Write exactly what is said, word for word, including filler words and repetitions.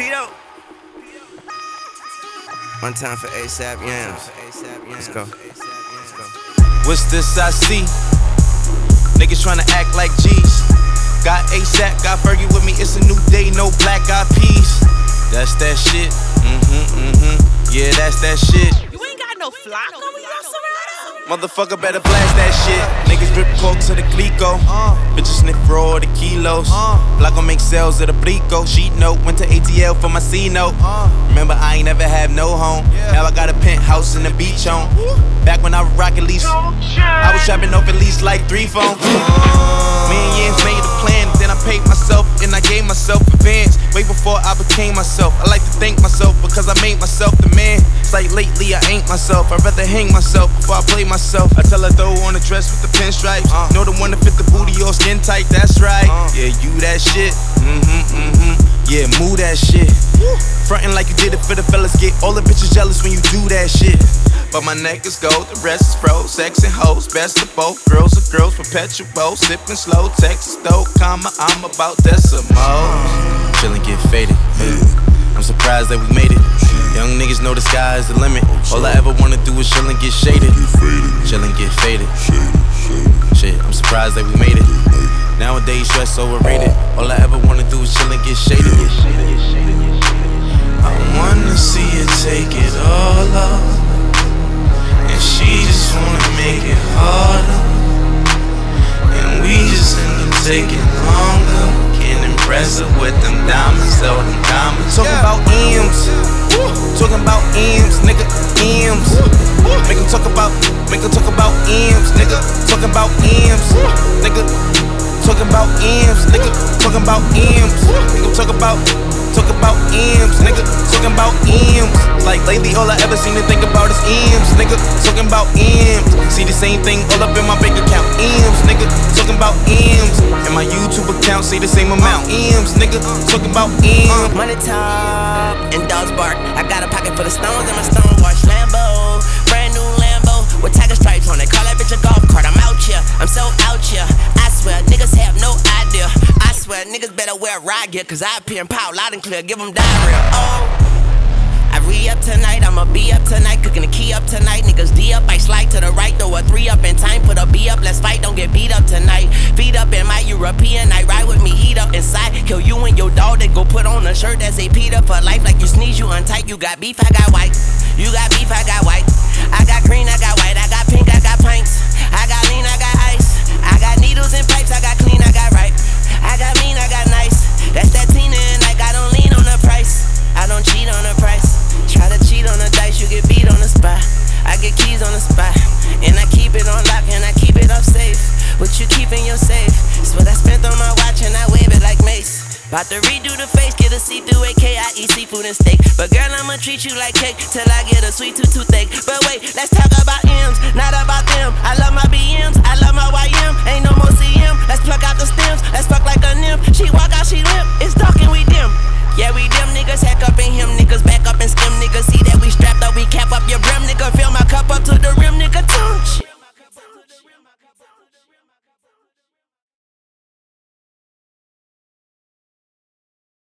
Pito. One time for ASAP Yams. Let's go. Let's go. What's this I see? Niggas tryna act like G's. Got ASAP, got Fergie with me. It's a new day, no black eyed peas. That's that shit. Mm-hmm, mm-hmm. Yeah, that's that shit. You ain't got no flock over your Serato. Motherfucker better blast that shit. Niggas drip coke to the Glico. Uh, Bitches sniff raw the kilos. Uh, Block gon' make sales of the Blico. Sheet note, went to A T L for my C note. Uh, Remember, I ain't never had no home. Yeah. Now I got a penthouse in the beach home. Back when I was rockin' lease, I was trapping off at least like three phones. Uh, Me and Yams made a plan, then I paid myself and I gave myself advance. Way before I became myself. I like to thank myself because I made myself the man. It's like lately I ain't myself. I'd rather hang myself before I play myself. I tell her throw on a dress with the pinstripes. Uh, know the one that fit the booty or skin tight, that's right. Uh, yeah, you that shit. Mm-hmm, mm-hmm. Yeah, move that shit. Frontin' like you did it for the fellas. Get all the bitches jealous when you do that shit. But my neck is gold, the rest is froze. Sex and hoes, best of both. Girls are girls, perpetual. Sippin' slow, Texas though, comma, I'm about decimals. Chillin' get faded. I'm surprised that we made it. Young niggas know the sky is the limit. All I ever wanna do is chillin' get shaded. Chillin' get faded. Shit, I'm surprised that we made it. Nowadays, stress overrated. All I ever wanna do is chillin' get shaded. I wanna see you take it all off. And she just wanna make it harder. And we just end up taking longer. Can't impress her with them diamonds, though them diamonds. Talking about M's, talking about M's, nigga, M's. Make them talk about, make them talk about M's, nigga. Talking about M's, nigga. Talking about M's, nigga. Talking about M's. Make them talk about, talk about M's, nigga. Talking about M's. Like lately, all I ever seem to think about is M's, nigga. Talking about M's. See the same thing all up in my bank account. M's, nigga. Talking about M's. And my YouTube account say the same amount. M's, nigga. Talking about M's. Money talk and dogs bark. I got a pocket full of stones and my stone wash Lambo. Brand new Lambo with tiger stripes on it. Call that bitch a golf cart. I'm out here. I'm so out here. I swear niggas have no idea. I swear niggas better wear ride gear, cause I appear and pout loud and clear. Give them diarrhea. Oh, I re-up tonight, I'ma be up tonight. Cooking the key up tonight, niggas D up. I slide to the right, throw a three up in time. Put a B up, let's fight, don't get beat up tonight. Feet up in my European night, ride with me, heat up inside. Kill you and your dog, then go put on a shirt that say Peter for life. Like you sneeze, you untight. You got beef, I got white. You got beef, I got white. I got green, I got white. I got pink, I got pints. I got lean, I got ice. I got needles and pipes, I got clean, I got right. I got mean, I got nice. That's that Tina and like I don't lean on the price. I don't cheat on the price. Try to cheat on the dice, you get beat on the spot. I get keys on the spot. And I keep it on lock and I keep it up safe. What you keep in your safe? It's what I spent on my watch and I wave it like Mace. About to redo the face, get a see-through A K. I eat seafood and steak. But girl, I'ma treat you like cake till I get a sweet tooth toothache. But wait, let's talk about M's, not about them. I love my B Ms, I love my Y M. Ain't no more C M, let's pluck out the stems. Let's fuck like a nymph. She walk out, she limp. It's dark and we dim. Yeah, we dim niggas, hack up in him. Niggas back up and skim. Niggas see that we strapped up, we cap up your brim. Nigga, fill my cup up to the rim. Nigga, touch.